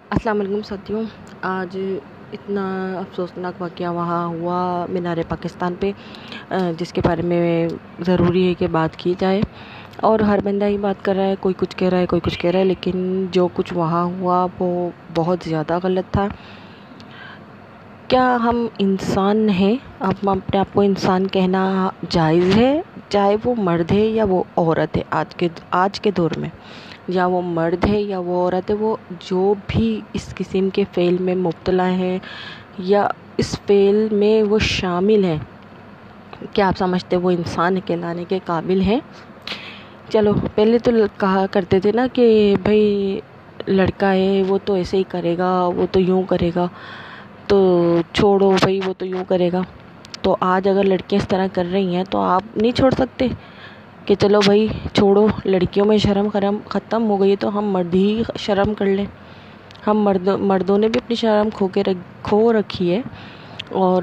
अस्सलाम वालेकुम साथियों। आज इतना अफसोसनाक वाक़या वहाँ हुआ मीनार पाकिस्तान पे, जिसके बारे में ज़रूरी है कि बात की जाए। और हर बंदा ही बात कर रहा है, कोई कुछ कह रहा है, कोई कुछ कह रहा है, लेकिन जो कुछ वहाँ हुआ वो बहुत ज़्यादा गलत था। क्या हम इंसान हैं? हम अपने आप को इंसान कहना जायज़ है, चाहे वो मर्द है या वो औरत है। आज के दौर में या वो मर्द है या वो औरत है, वो जो भी इस किस्म के फ़ेल में मुब्तला हैं या इस फ़ेल में वो शामिल हैं, क्या आप समझते वो इंसान कहलाने के काबिल हैं? चलो, पहले तो कहा करते थे ना कि भाई लड़का है वो तो ऐसे ही करेगा, वो तो यूँ करेगा, तो छोड़ो भाई, वो तो यूँ करेगा। तो आज अगर लड़कियां इस तरह कर रही हैं तो आप नहीं छोड़ सकते कि चलो भाई छोड़ो, लड़कियों में शर्म ख़त्म हो गई है, तो हम मर्द ही शर्म कर लें। हम मर्दों ने भी अपनी शर्म खो रखी है। और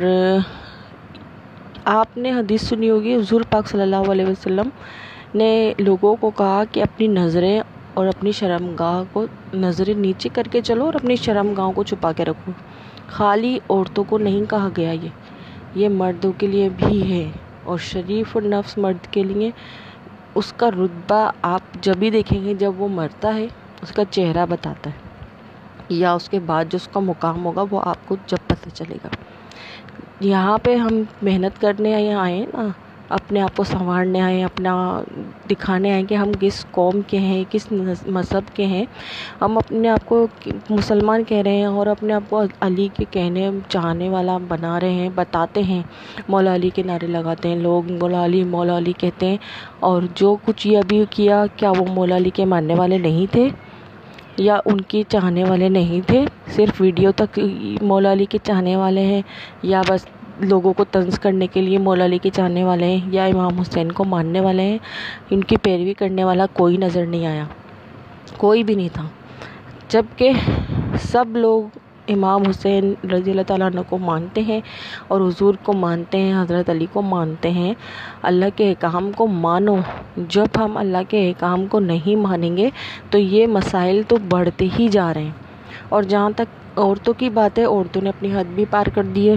आपने हदीस सुनी होगी, हुज़ूर पाक सल्लल्लाहु अलैहि वसल्लम ने लोगों को कहा कि अपनी नज़रें और अपनी शर्मगाह को नज़रें नीचे करके चलो और अपनी शर्मगाह को छुपा के रखो। खाली औरतों को नहीं कहा गया, ये मर्दों के लिए भी है। और शरीफ और नफ्स मर्द के लिए उसका रुतबा आप जब भी देखेंगे जब वो मरता है, उसका चेहरा बताता है, या उसके बाद जो उसका मुकाम होगा वो आपको जब पता चलेगा। यहाँ पे हम मेहनत करने आए ना, अपने आप को संवारने आए, अपना दिखाने आए कि हम किस कौम के हैं, किस मज़हब के हैं। हम अपने आप को मुसलमान कह रहे हैं और अपने आप को अली के कहने चाहने वाला बना रहे हैं, बताते हैं, मौला अली के नारे लगाते हैं लोग, मौला अली कहते हैं। और जो कुछ ये अभी किया, क्या वो मौला अली के मानने वाले नहीं थे या उनके चाहने वाले नहीं थे? सिर्फ वीडियो तक मौला अली के चाहने वाले हैं, या बस लोगों को तंज करने के लिए मौला अली के चाहने वाले हैं, या इमाम हुसैन को मानने वाले हैं? इनकी पैरवी करने वाला कोई नज़र नहीं आया, कोई भी नहीं था। जबकि सब लोग इमाम हुसैन रज़ी ताला अन्हु को मानते हैं और हुजूर को मानते हैं, हज़रत अली को मानते हैं। अल्लाह के अहकाम को मानो। जब हम अल्लाह के अहकाम को नहीं मानेंगे तो ये मसाइल तो बढ़ते ही जा रहे हैं। और जहाँ तक औरतों की बात है, औरतों ने अपनी हद भी पार कर दी है।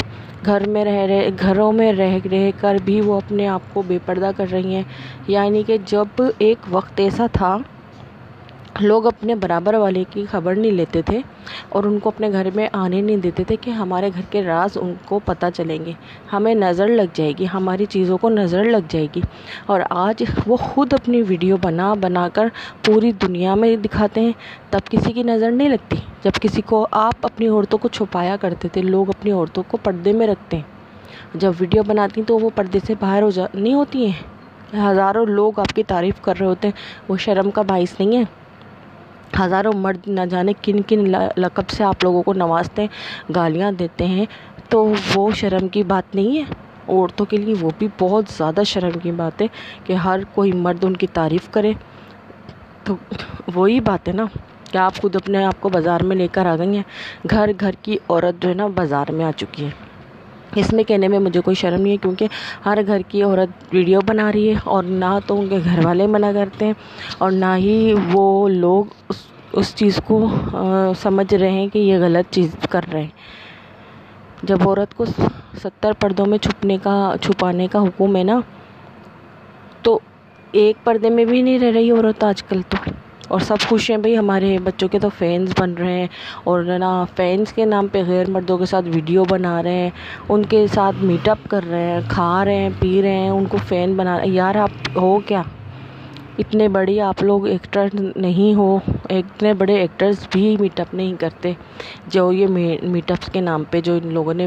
घरों में रह कर भी वो अपने आप को बेपर्दा कर रही हैं। यानी कि जब एक वक्त ऐसा था, लोग अपने बराबर वाले की खबर नहीं लेते थे और उनको अपने घर में आने नहीं देते थे कि हमारे घर के राज उनको पता चलेंगे, हमें नज़र लग जाएगी, हमारी चीज़ों को नज़र लग जाएगी। और आज वो खुद अपनी वीडियो बना कर पूरी दुनिया में दिखाते हैं, तब किसी की नज़र नहीं लगती। जब किसी को आप अपनी औरतों को छुपाया करते थे, लोग अपनी औरतों को पर्दे में रखते हैं, जब वीडियो बनाती तो वो पर्दे से बाहर नहीं होती हैं। हज़ारों लोग आपकी तारीफ़ कर रहे होते हैं, वो शर्म का बाइस नहीं है? हज़ारों मर्द न जाने किन किन लक़ब से आप लोगों को नवाजते हैं, गालियाँ देते हैं, तो वो शर्म की बात नहीं है? औरतों के लिए वो भी बहुत ज़्यादा शर्म की बात है कि हर कोई मर्द उनकी तारीफ़ करे। तो वही बात है ना कि आप खुद अपने आप को बाज़ार में लेकर आ गई हैं। घर घर की औरत जो है ना बाज़ार में आ चुकी है। इसमें कहने में मुझे कोई शर्म नहीं है, क्योंकि हर घर की औरत वीडियो बना रही है और ना तो उनके घर वाले मना करते हैं और ना ही वो लोग उस चीज़ को समझ रहे हैं कि ये गलत चीज़ कर रहे हैं। जब औरत को 70 पर्दों में छुपाने का हुक्म है ना, तो एक पर्दे में भी नहीं रह रही औरत आजकल तो। और सब खुश हैं भाई, हमारे बच्चों के तो फैंस बन रहे हैं और ना फैंस के नाम पे गैर मर्दों के साथ वीडियो बना रहे हैं, उनके साथ मीटअप कर रहे हैं, खा रहे हैं, पी रहे हैं, उनको फ़ैन बना रहे हैं। यार आप हो क्या? इतने बड़े आप लोग एक्टर नहीं हो? इतने बड़े एक्टर्स भी मीटअप नहीं करते। जो ये मीटअप्स के नाम पे जो इन लोगों ने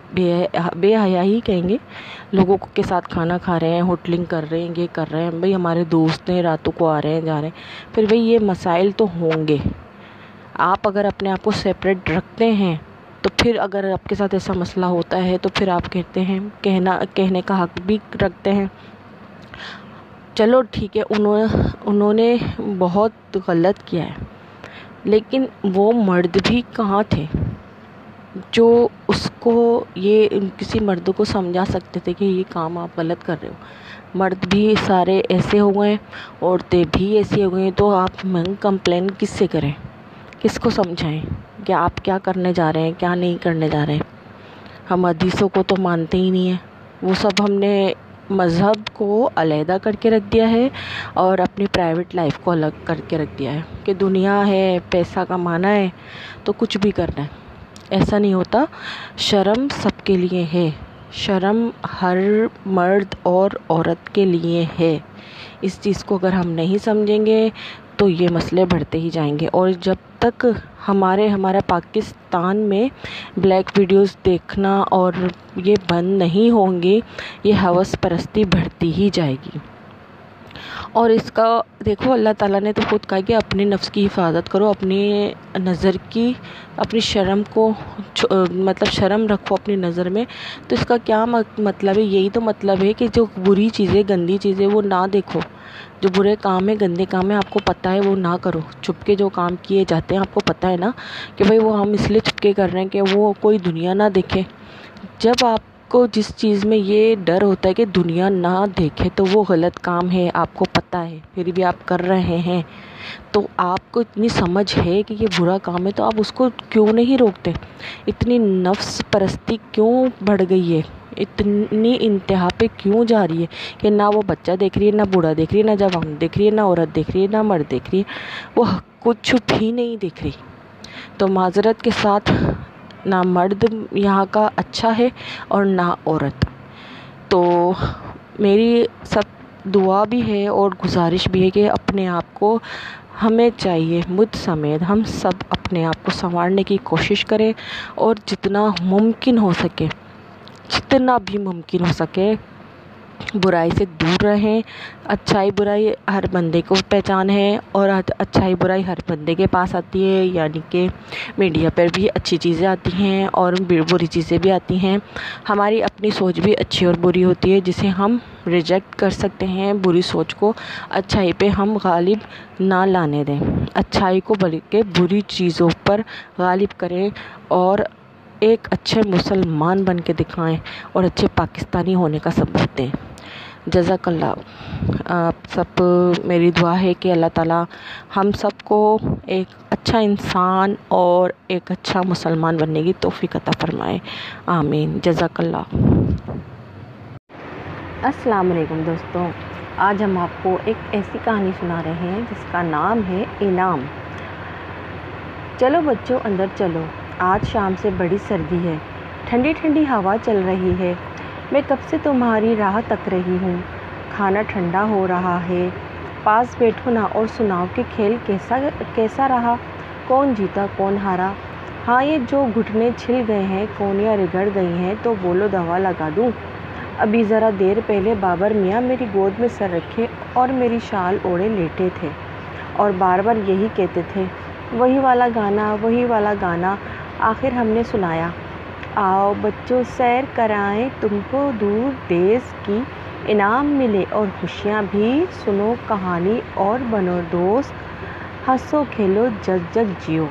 बेहयाई कहेंगे, लोगों के साथ खाना खा रहे हैं, होटलिंग कर रहे हैं, ये कर रहे हैं, भाई हमारे दोस्त हैं, रातों को आ रहे हैं, जा रहे हैं, फिर भाई ये मसाइल तो होंगे। आप अगर अपने आप को सेपरेट रखते हैं तो फिर अगर आपके साथ ऐसा मसला होता है तो फिर आप कहने का हक भी रखते हैं। चलो ठीक है, उन्होंने बहुत गलत किया है, लेकिन वो मर्द भी कहाँ थे जो उसको ये किसी मर्द को समझा सकते थे कि ये काम आप गलत कर रहे हो? मर्द भी सारे ऐसे हो गए, औरतें भी ऐसी हो गई, तो आप कंप्लेन किससे करें? کس کو سمجھائیں کہ آپ کیا کرنے جا رہے ہیں، کیا نہیں کرنے جا رہے ہیں؟ ہم حدیثوں کو تو مانتے ہی نہیں ہیں، وہ سب ہم نے مذہب کو علیحدہ کر کے رکھ دیا ہے اور اپنی پرائیویٹ لائف کو الگ کر کے رکھ دیا ہے کہ دنیا ہے، پیسہ کمانا ہے تو کچھ بھی کرنا ہے۔ ایسا نہیں ہوتا، شرم سب کے لیے ہے، شرم ہر مرد اور عورت کے لیے ہے۔ اس چیز کو اگر ہم نہیں سمجھیں گے تو یہ مسئلے بڑھتے ہی جائیں گے، اور جب تک ہمارا پاکستان میں بلیک ویڈیوز دیکھنا اور یہ بند نہیں ہوں گی، یہ ہوس پرستی بڑھتی ہی جائے گی۔ اور اس کا دیکھو، اللہ تعالیٰ نے تو خود کہا کہ اپنے نفس کی حفاظت کرو، اپنی نظر کی، اپنی شرم کو مطلب شرم رکھو اپنی نظر میں۔ تو اس کا کیا مطلب ہے؟ یہی تو مطلب ہے کہ جو بری چیزیں، گندی چیزیں وہ نہ دیکھو، جو برے کام ہیں، گندے کام ہیں، آپ کو پتہ ہے وہ نہ کرو۔ چھپ کے جو کام کیے جاتے ہیں آپ کو پتہ ہے نا کہ بھئی وہ ہم اس لیے چھپ کے کر رہے ہیں کہ وہ کوئی دنیا نہ دیکھے۔ جب آپ کو جس چیز میں یہ ڈر ہوتا ہے کہ دنیا نہ دیکھے تو وہ غلط کام ہے، آپ کو پتہ ہے، پھر بھی آپ کر رہے ہیں، تو آپ کو اتنی سمجھ ہے کہ یہ برا کام ہے تو آپ اس کو کیوں نہیں روکتے؟ اتنی نفس پرستی کیوں بڑھ گئی ہے؟ اتنی انتہا پہ کیوں جا رہی ہے کہ نہ وہ بچہ دیکھ رہی ہے، نہ بوڑھا دیکھ رہی ہے، نہ جوان دیکھ رہی ہے، نہ عورت دیکھ رہی ہے، نہ مرد دیکھ رہی ہے، وہ کچھ بھی نہیں دیکھ رہی۔ تو معذرت کے ساتھ، نہ مرد یہاں کا اچھا ہے اور نہ عورت۔ تو میری سب دعا بھی ہے اور گزارش بھی ہے کہ اپنے آپ کو، ہمیں چاہیے، مجھ سمیت ہم سب اپنے آپ کو سنوارنے کی کوشش کریں اور جتنا ممکن ہو سکے، جتنا بھی ممکن ہو سکے برائی سے دور رہیں۔ اچھائی برائی ہر بندے کو پہچان ہے اور اچھائی برائی ہر بندے کے پاس آتی ہے، یعنی کہ میڈیا پر بھی اچھی چیزیں آتی ہیں اور بری چیزیں بھی آتی ہیں۔ ہماری اپنی سوچ بھی اچھی اور بری ہوتی ہے جسے ہم ریجیکٹ کر سکتے ہیں۔ بری سوچ کو اچھائی پہ ہم غالب نہ لانے دیں، اچھائی کو بلکہ بری چیزوں پر غالب کریں اور ایک اچھے مسلمان بن کے دکھائیں اور اچھے پاکستانی ہونے کا ثبوت دیں۔ جزاک اللہ۔ آپ سب، میری دعا ہے کہ اللہ تعالیٰ ہم سب کو ایک اچھا انسان اور ایک اچھا مسلمان بننے کی توفیق عطا فرمائے، آمین۔ جزاک اللہ۔ السلام علیکم دوستوں، آج ہم آپ کو ایک ایسی کہانی سنا رہے ہیں جس کا نام ہے انعام۔ چلو بچوں اندر چلو، آج شام سے بڑی سردی ہے، ٹھنڈی ٹھنڈی ہوا چل رہی ہے، میں کب سے تمہاری راہ تک رہی ہوں، کھانا ٹھنڈا ہو رہا ہے، پاس بیٹھو نا اور سناؤ کہ کھیل کیسا رہا، کون جیتا کون ہارا، ہاں یہ جو گھٹنے چھل گئے ہیں، کونیاں رگڑ گئی ہیں تو بولو دوا لگا دوں۔ ابھی ذرا دیر پہلے بابر میاں میری گود میں سر رکھے اور میری شال اوڑھے لیٹے تھے اور بار بار یہی کہتے تھے، وہی والا گانا، وہی والا گانا۔ آخر ہم نے سنایا، آؤ بچوں سیر کرائیں تم کو دور دیس کی، انعام ملے اور خوشیاں بھی، سنو کہانی اور بنو دوست، ہنسو کھیلو جگ جگ جیو۔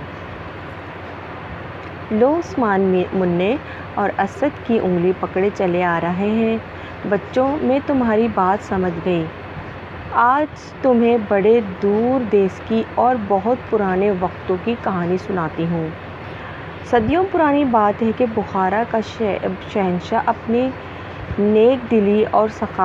لو عثمان منع اور اسد کی انگلی پکڑے چلے آ رہے ہیں۔ بچوں میں تمہاری بات سمجھ گئی، آج تمہیں بڑے دور دیس کی اور بہت پرانے وقتوں کی کہانی سناتی ہوں۔ صدیوں پرانی بات ہے کہ بخارا کا شہنشاہ اپنی نیک دلی اور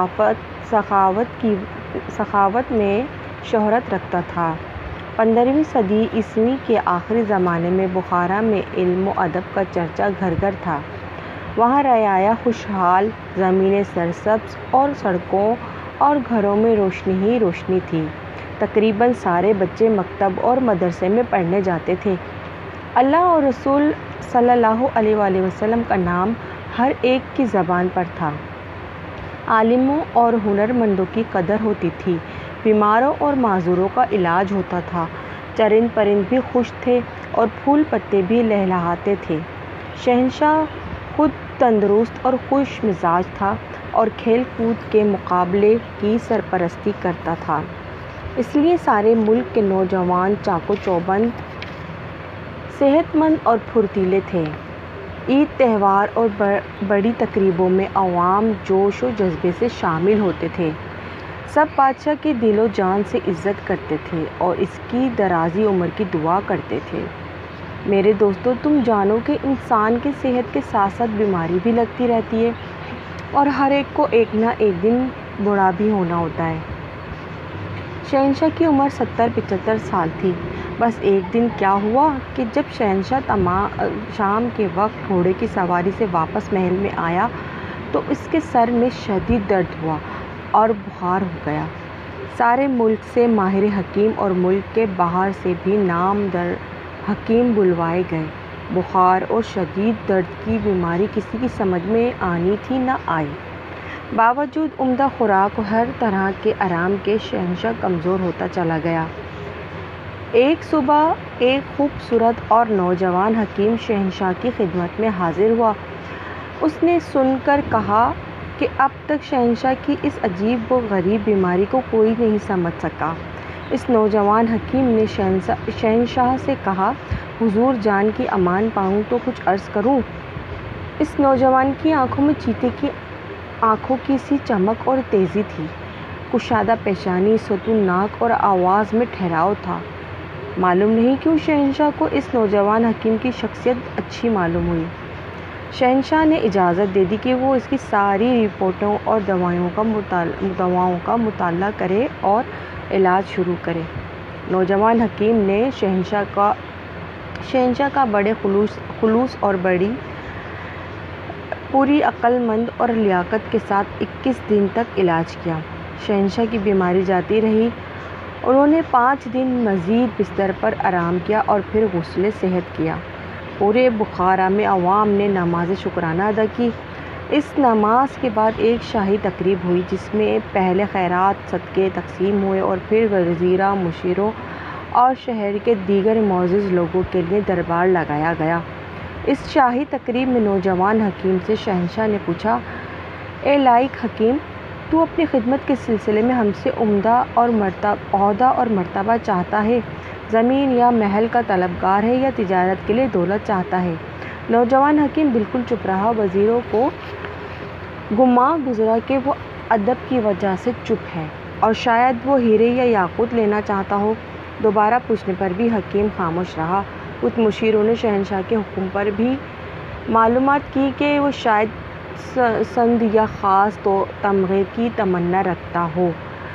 سخاوت میں شہرت رکھتا تھا۔ 15ویں صدی عیسوی کے آخری زمانے میں بخارا میں علم و ادب کا چرچا گھر گھر تھا۔ وہاں رعایا خوشحال، زمینیں سرسبز اور سڑکوں اور گھروں میں روشنی ہی روشنی تھی۔ تقریباً سارے بچے مکتب اور مدرسے میں پڑھنے جاتے تھے۔ اللہ اور رسول صلی اللہ علیہ وآلہ وسلم کا نام ہر ایک کی زبان پر تھا۔ عالموں اور ہنرمندوں کی قدر ہوتی تھی، بیماروں اور معذوروں کا علاج ہوتا تھا، چرند پرند بھی خوش تھے اور پھول پتے بھی لہلہاتے تھے۔ شہنشاہ خود تندرست اور خوش مزاج تھا اور کھیل کود کے مقابلے کی سرپرستی کرتا تھا، اس لیے سارے ملک کے نوجوان چاق و چوبند، صحت مند اور پھرتیلے تھے۔ عید، تہوار اور بڑی تقریبوں میں عوام جوش و جذبے سے شامل ہوتے تھے۔ سب بادشاہ کی دل و جان سے عزت کرتے تھے اور اس کی درازی عمر کی دعا کرتے تھے۔ میرے دوستو، تم جانو کہ انسان کی صحت کے ساتھ ساتھ بیماری بھی لگتی رہتی ہے اور ہر ایک کو ایک نہ ایک دن بوڑھا بھی ہونا ہوتا ہے۔ شہنشاہ کی عمر 70-75 سال تھی۔ بس ایک دن کیا ہوا کہ جب شہنشاہ شام کے وقت گھوڑے کی سواری سے واپس محل میں آیا تو اس کے سر میں شدید درد ہوا اور بخار ہو گیا۔ سارے ملک سے ماہر حکیم اور ملک کے باہر سے بھی نامور حکیم بلوائے گئے۔ بخار اور شدید درد کی بیماری کسی کی سمجھ میں آنی تھی نہ آئی۔ باوجود عمدہ خوراک اور ہر طرح کے آرام کے شہنشاہ کمزور ہوتا چلا گیا۔ ایک صبح ایک خوبصورت اور نوجوان حکیم شہنشاہ کی خدمت میں حاضر ہوا۔ اس نے سن کر کہا کہ اب تک شہنشاہ کی اس عجیب و غریب بیماری کو کوئی نہیں سمجھ سکا۔ اس نوجوان حکیم نے شہنشاہ سے کہا، حضور جان کی امان پاؤں تو کچھ عرض کروں۔ اس نوجوان کی آنکھوں میں چیتے کی آنکھوں کی سی چمک اور تیزی تھی، کشادہ پیشانی، ستون ناک اور آواز میں ٹھہراؤ تھا۔ معلوم نہیں کیوں شہنشاہ کو اس نوجوان حکیم کی شخصیت اچھی معلوم ہوئی۔ شہنشاہ نے اجازت دے دی کہ وہ اس کی ساری رپورٹوں اور دواؤں کا مطالعہ کرے اور علاج شروع کرے۔ نوجوان حکیم نے شہنشاہ کا بڑے خلوص اور پوری عقل مند اور لیاقت کے ساتھ 21 دن تک علاج کیا۔ شہنشاہ کی بیماری جاتی رہی۔ انہوں نے 5 دن مزید بستر پر آرام کیا اور پھر غسل صحت کیا۔ پورے بخارا میں عوام نے نماز شکرانہ ادا کی۔ اس نماز کے بعد ایک شاہی تقریب ہوئی جس میں پہلے خیرات صدقے تقسیم ہوئے اور پھر وزراء، مشیروں اور شہر کے دیگر معزز لوگوں کے لیے دربار لگایا گیا۔ اس شاہی تقریب میں نوجوان حکیم سے شہنشاہ نے پوچھا، اے لائق حکیم، تو اپنی خدمت کے سلسلے میں ہم سے عہدہ اور مرتبہ چاہتا ہے، زمین یا محل کا طلبگار ہے یا تجارت کے لیے دولت چاہتا ہے؟ نوجوان حکیم بالکل چپ رہا۔ وزیروں کو گمان گزرا کہ وہ ادب کی وجہ سے چپ ہے اور شاید وہ ہیرے یا یاقوت لینا چاہتا ہو۔ دوبارہ پوچھنے پر بھی حکیم خاموش رہا۔ کچھ مشیروں نے شہنشاہ کے حکم پر بھی معلومات کی کہ وہ شاید سند یا خاص تمغے کی تمنا رکھتا ہو،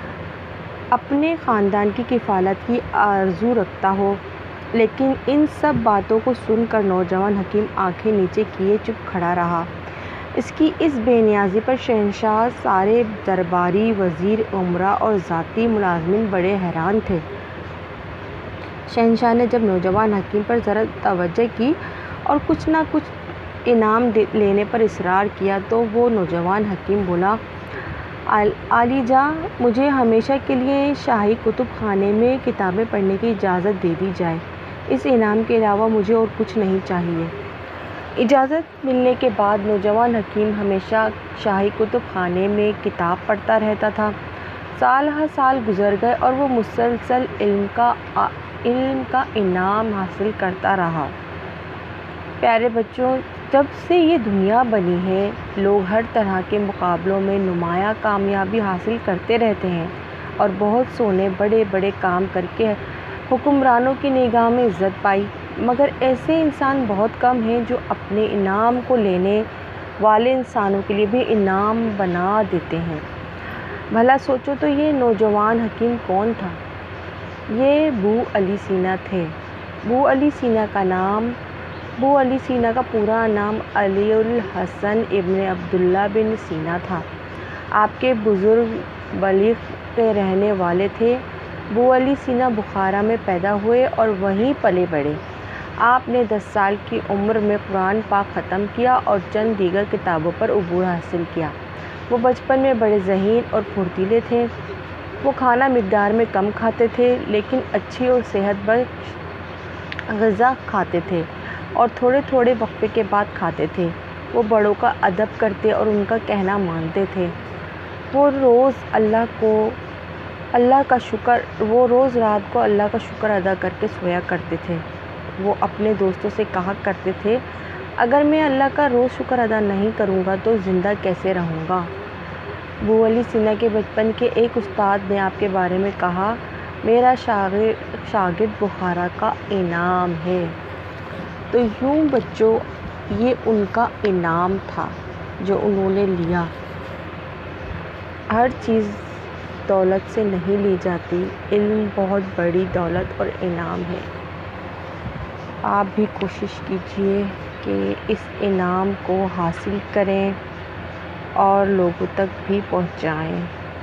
اپنے خاندان کی کفالت کی آرزو رکھتا ہو، لیکن ان سب باتوں کو سن کر نوجوان حکیم آنکھیں نیچے کیے چپ کھڑا رہا۔ اس کی اس بے نیازی پر شہنشاہ، سارے درباری، وزیر، امراء اور ذاتی ملازمین بڑے حیران تھے۔ شہنشاہ نے جب نوجوان حکیم پر ذرا توجہ کی اور کچھ نہ کچھ انعام لینے پر اصرار کیا تو وہ نوجوان حکیم بولا، عالی جاں، مجھے ہمیشہ کے لیے شاہی کتب خانے میں کتابیں پڑھنے کی اجازت دے دی جائے۔ اس انعام کے علاوہ مجھے اور کچھ نہیں چاہیے۔ اجازت ملنے کے بعد نوجوان حکیم ہمیشہ شاہی کتب خانے میں کتاب پڑھتا رہتا تھا۔ سال ہر سال گزر گئے اور وہ مسلسل علم کا انعام حاصل کرتا رہا۔ پیارے بچوں، جب سے یہ دنیا بنی ہے، لوگ ہر طرح کے مقابلوں میں نمایاں کامیابی حاصل کرتے رہتے ہیں اور بہت سو نے بڑے بڑے کام کر کے حکمرانوں کی نگاہ میں عزت پائی، مگر ایسے انسان بہت کم ہیں جو اپنے انعام کو لینے والے انسانوں کے لیے بھی انعام بنا دیتے ہیں۔ بھلا سوچو تو یہ نوجوان حکیم کون تھا؟ یہ بو علی سینا تھے۔ بو علی سینا کا پورا نام علی الحسن ابن عبداللہ بن سینا تھا۔ آپ کے بزرگ بلخ کے رہنے والے تھے۔ بو علی سینا بخارا میں پیدا ہوئے اور وہیں پلے بڑھے۔ آپ نے 10 سال کی عمر میں قرآن پاک ختم کیا اور چند دیگر کتابوں پر عبور حاصل کیا۔ وہ بچپن میں بڑے ذہین اور پھرتیلے تھے۔ وہ کھانا مقدار میں کم کھاتے تھے لیکن اچھی اور صحت بخش غذا کھاتے تھے اور تھوڑے تھوڑے وقفے کے بعد کھاتے تھے۔ وہ بڑوں کا ادب کرتے اور ان کا کہنا مانتے تھے۔ وہ روز رات کو اللہ کا شکر ادا کر کے سویا کرتے تھے۔ وہ اپنے دوستوں سے کہا کرتے تھے، اگر میں اللہ کا روز شکر ادا نہیں کروں گا تو زندہ کیسے رہوں گا؟ ابو علی سینا کے بچپن کے ایک استاد نے آپ کے بارے میں کہا، میرا شاگرد بخارا کا انعام ہے۔ تو یوں بچوں، یہ ان کا انعام تھا جو انہوں نے لیا۔ ہر چیز دولت سے نہیں لی جاتی، علم بہت بڑی دولت اور انعام ہے۔ آپ بھی کوشش کیجیے کہ اس انعام کو حاصل کریں اور لوگوں تک بھی پہنچائیں۔